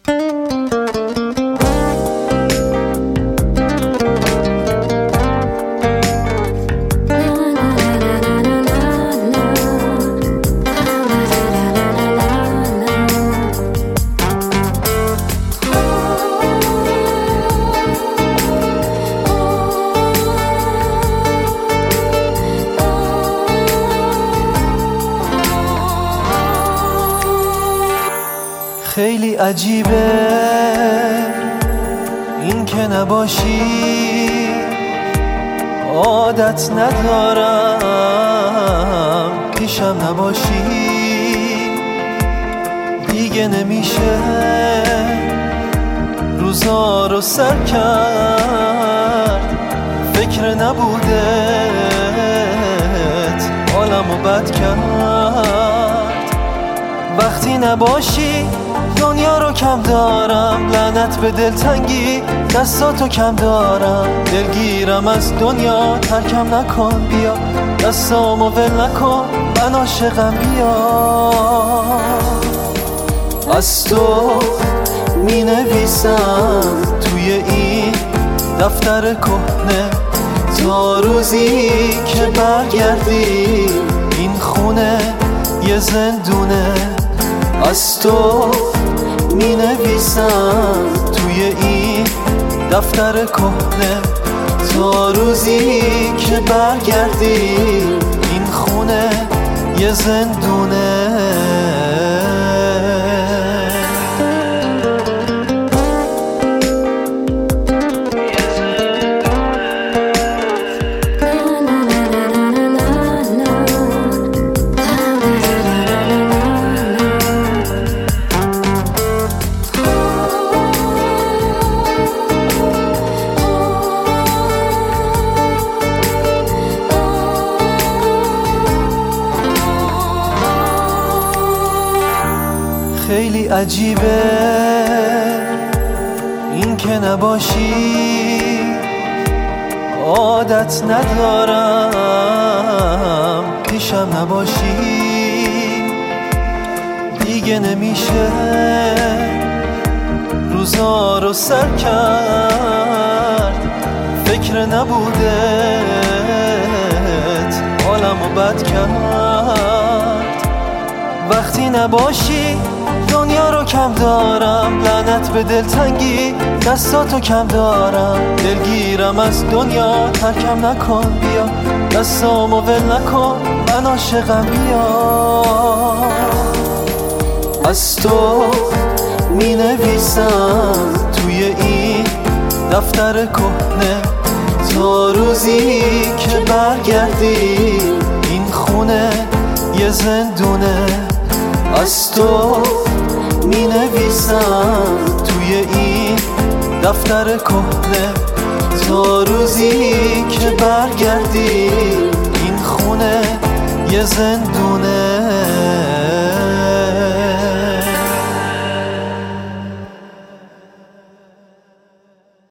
خیلی عجیبه این که نباشی، عادت ندارم پیشم نباشی، دیگه نمیشه روزا رو سر کرد، فکر نبودت حالمو بد کرد. وقتی نباشی دنیا رو کم دارم، لعنت به دلتنگی دستاتو کم دارم، دلگیرم از دنیا ترکم نکن، بیا دستامو ول نکن، من عاشقم، بیا. از تو می نویسم توی این دفتر کهنه، تا روزی که برگردی این خونه یه زندونه. از تو می نویسم توی این دفتر کهنه، تا روزی که برگردی این خونه یه زندونه. خیلی عجیبه این که نباشی، عادت ندارم پیشم نباشی، دیگه نمیشه روزا رو سر کرد، فکر نبودت حالمو بد کرد. وقتی نباشی دنیا رو کم دارم، لعنت به دلتنگی دستاتو کم دارم، دلگیرم از دنیا ترکم نکن، بیا دستامو ول نکن، من عاشقم، بیا. از تو می نویسم توی این دفتر کهنه، تا روزی که برگردی این خونه یه زندونه. از تو می نویسم توی این دفتر کهنه، تا روزی که برگردی این خونه یه زندونه.